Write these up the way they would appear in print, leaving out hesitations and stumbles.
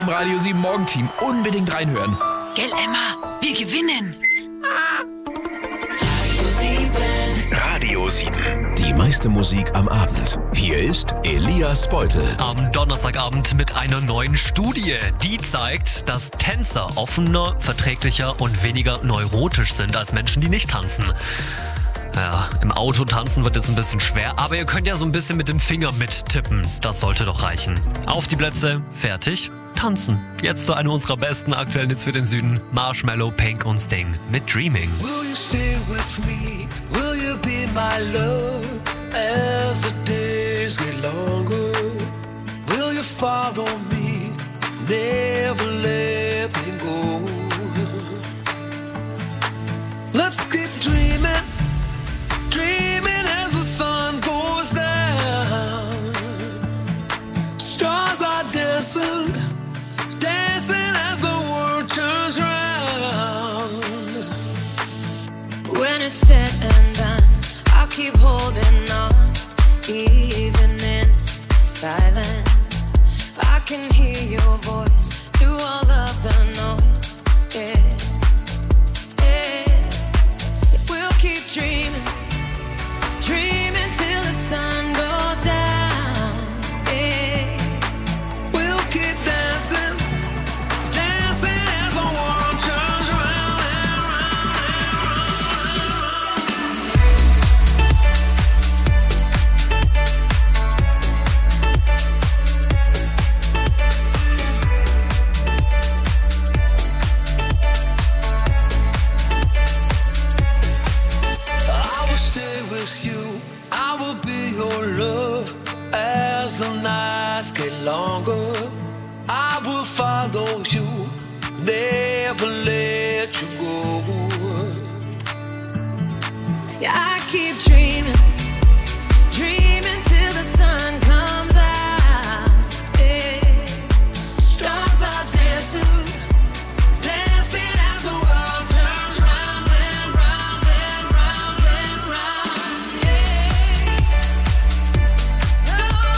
Im Radio 7 Morgenteam unbedingt reinhören. Gell, Emma? Wir gewinnen. Radio 7. Die meiste Musik am Abend. Hier ist Elias Beutel. Am Donnerstagabend mit einer neuen Studie. Die zeigt, dass Tänzer offener, verträglicher und weniger neurotisch sind als Menschen, die nicht tanzen. Ja, im Auto tanzen wird jetzt ein bisschen schwer, aber ihr könnt ja so ein bisschen mit dem Finger mittippen. Das sollte doch reichen. Auf die Plätze, fertig, tanzen. Jetzt zu einem unserer besten aktuellen Hits für den Süden. Marshmallow, Pink und Sting mit Dreaming. Will you stay with me? Will you be my love as the days get longer? Will you follow me? Never let me go. Let's keep dreaming. Dreaming as the sun goes down. Stars are dancing, dancing as the world turns round. When it's said and done, I'll keep holding on, even in silence. I can hear your voice through all of the noise. Yeah, yeah. We'll keep dreaming. Dreaming till the sun goes down, yeah. We'll keep dancing, dancing as the world turns round and round I will stay with you. I will be your love as the nights get longer. I will follow you, never let you go. Yeah, I keep dreaming, dreaming till the sun comes out, yeah. Stars are dancing, dancing as the world turns round and round and round and round, yeah. Oh,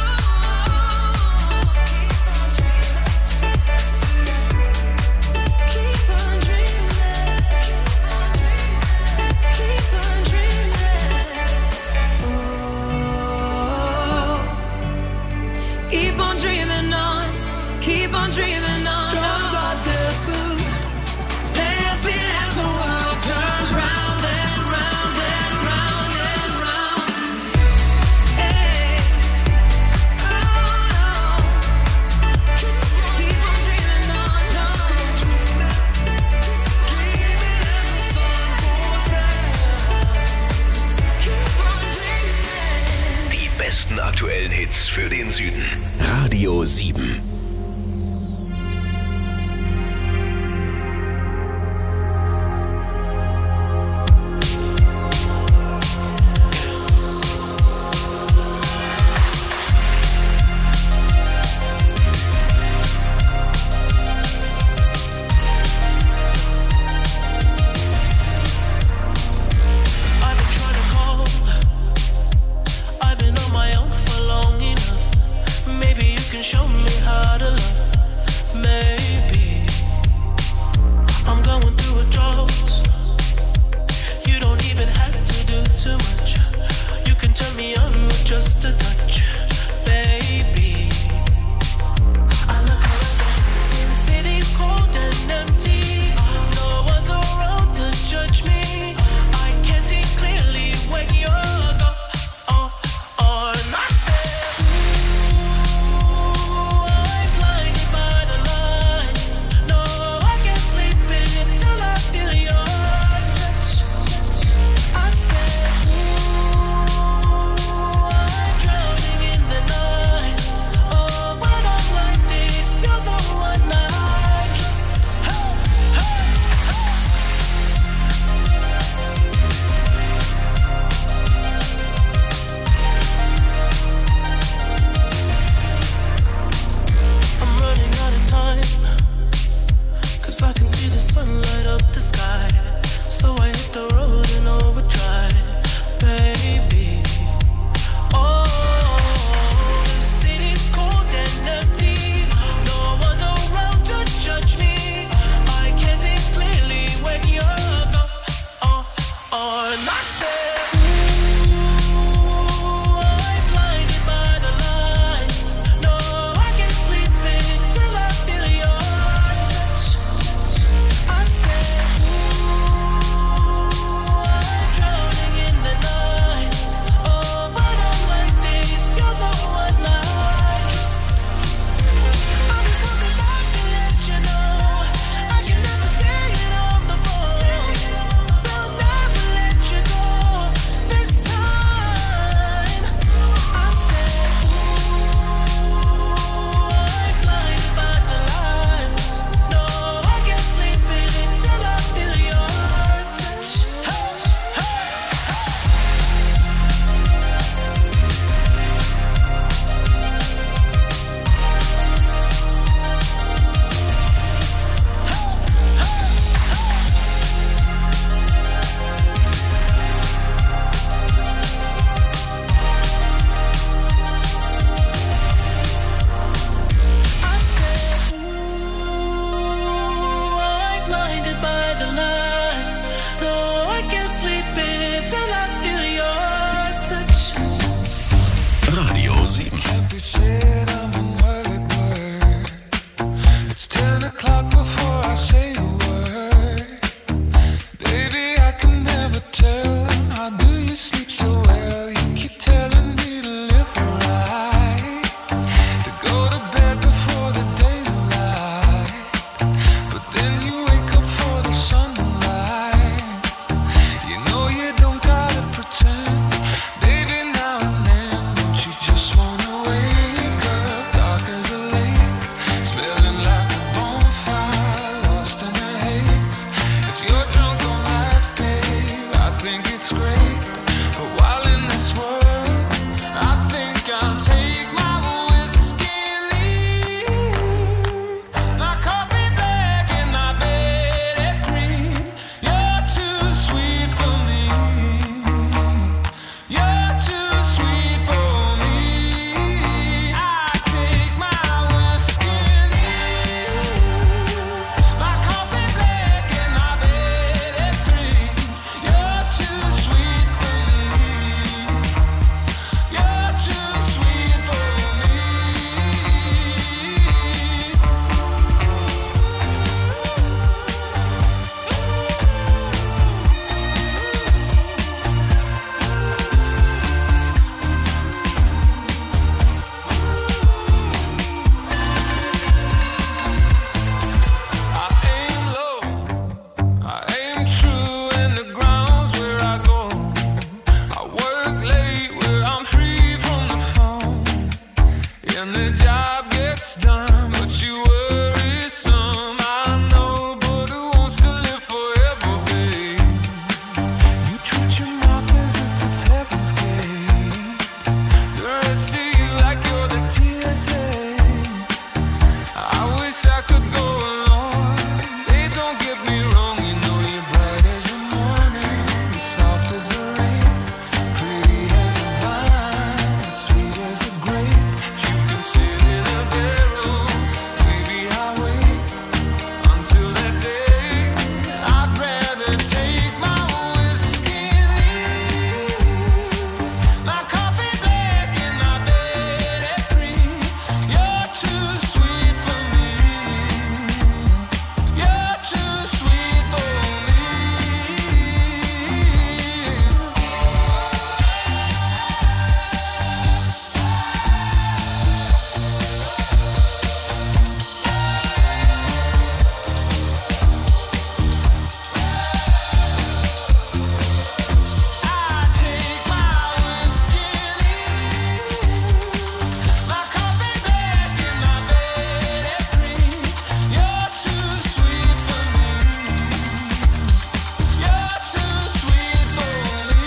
keep on dreaming, keep on dreaming. Oh, keep on dreaming on, keep on dreaming on. Stars are dancing, dancing as the world turns round and round and round and round. Hey, oh, keep on dreaming on, Stay dreaming, dreaming as the sun goes down. Keep on dreaming. Die besten aktuellen Hits für den Süden. Radio 7. I've been trying to call. I've been on my own for long enough. Maybe you can show me how. can't be said, I'm an early bird. It's 10 o'clock before I say a word. Baby, I can never tell, how do you sleep so well? You keep telling me to live right, to go to bed before the daylight, but then you wake up for the sunrise. You know you don't gotta pretend, baby, now and then. Don't you just wanna wake up dark as a lake, smelling like a bonfire, lost in the haze. If you're drunk on life, babe, I think it's great, but while in this world, I think I'll take my whiskey and leave. My coffee black in my bed at 3. You're too sweet for me. You're too sweet for me. I take my whiskey and leave. My coffee black in my bed at 3. You're too sweet for me. You're too sweet for me. I aim low, I aim true in the grounds where I go. I work late where I'm free from the phone, and the job gets done, but you worry some. I know, but who wants to live forever, babe? You treat your mouth as if it's heaven's gate. The rest of you like you're the TSA. I wish I could go along. Hey, don't get me wrong, you know you're bright as the morning, soft as the rain, pretty as a vine, sweet as a grape. You can sit in a barrel, maybe I'll wait until that day. I'd rather take my whiskey and leave. My coffee black in my bed at 3. You're too sweet for me. You're too sweet for me. I take my whiskey and leave. My coffee black in my bed at 3. You're too sweet for me. You're too sweet for me.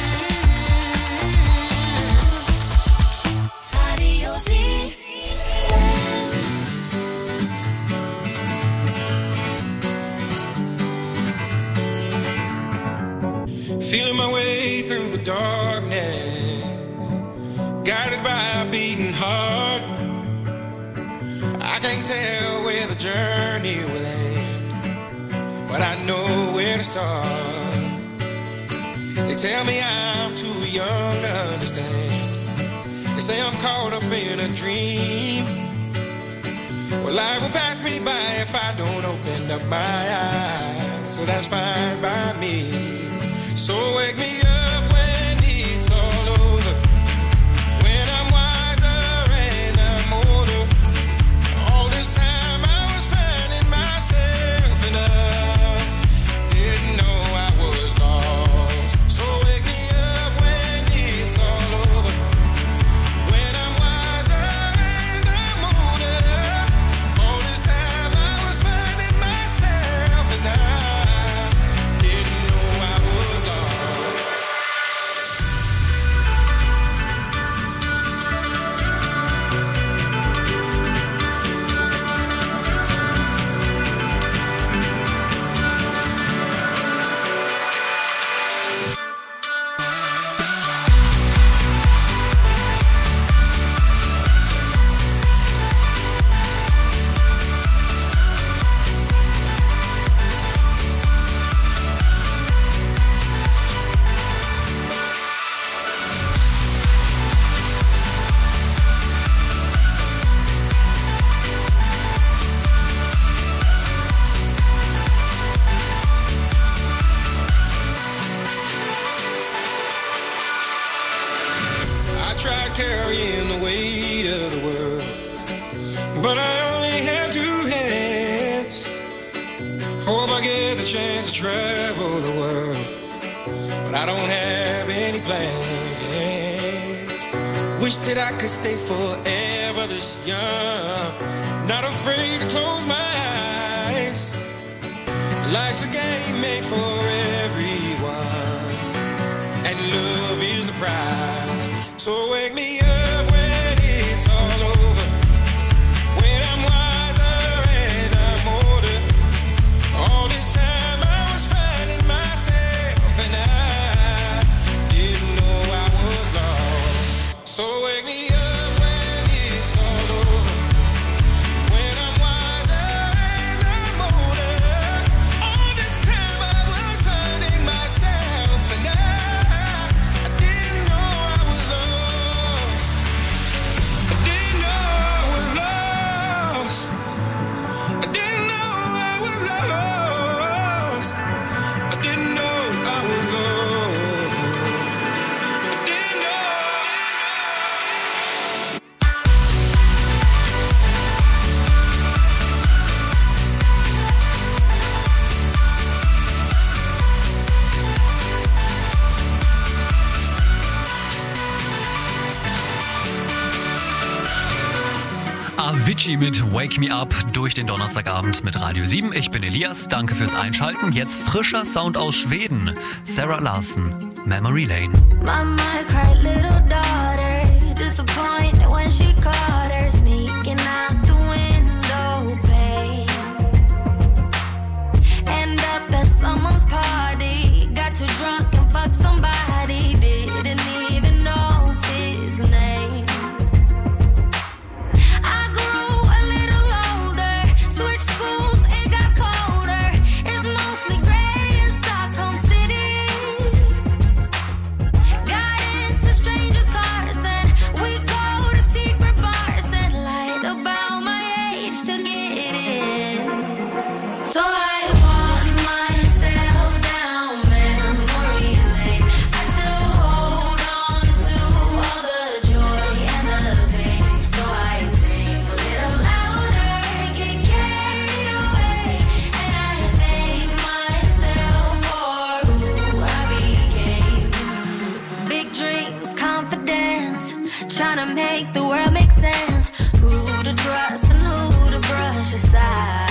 Radio Z. Feeling my way through the darkness, guided by a beating heart. I can't tell where the journey will end, but I know where to start. They tell me I'm too young to understand. They say I'm caught up in a dream. Well, life will pass me by if I don't open up my eyes, so that's fine by me. So wake me up when it's all over, when I'm wiser and I'm older. All this time I was finding myself and I didn't know I was lost. So wake me up when it's all over, when I'm wiser and I'm older. All this time I was finding myself and I didn't know I was lost. chance to travel the world, but I don't have any plans. Wish that I could stay forever this young, not afraid to close my eyes. Life's a game made for everyone, and love is the prize. So wake me up when it's all over, when I'm wiser and I'm older. All this time I was finding myself, and I didn't know I was lost. So wake me up when it's all over, when I'm wiser and I'm older. All this time I was finding myself, and I didn't know I was lost. I didn't know I was lost. I didn't know I was lost. I didn't know I was lost. I didn't know. Avicii mit Wake Me Up durch den Donnerstagabend mit Radio 7. Ich bin Elias, danke fürs Einschalten. Jetzt frischer Sound aus Schweden. Sarah Larsson, Memory Lane. Mama cried, little daughter, disappointed when she caught her sneaking out the window pane. End up at someone's party, got too drunk and fucked somebody, didn't even know his name. I grew a little older, switched schools, it got colder. It's mostly gray in Stockholm City. Got into strangers' cars and we go to secret bars and lied about my age to get in. So I walked myself down memory lane. I still hold on to all the joy and the pain. So I sing a little louder, get carried away, and I thank myself for who I became. Big dreams, confidence, trying to make the world make sense. Who to trust and who to brush aside.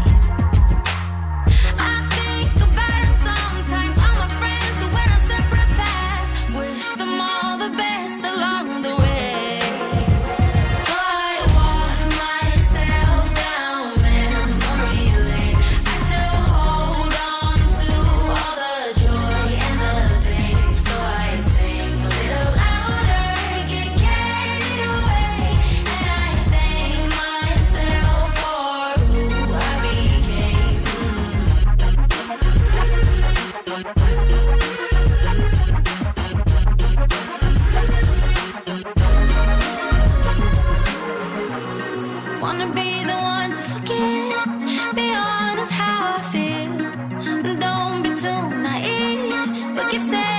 I think about them sometimes, all my friends who went on separate paths. Wish them all the best along the way. So I walk myself down memory lane. I still hold on to all the joy and the pain. So I sing a little louder, get carried away, and I thank myself for who I became. Wanna be the one to forget, be honest how I feel. Don't be too naive, but give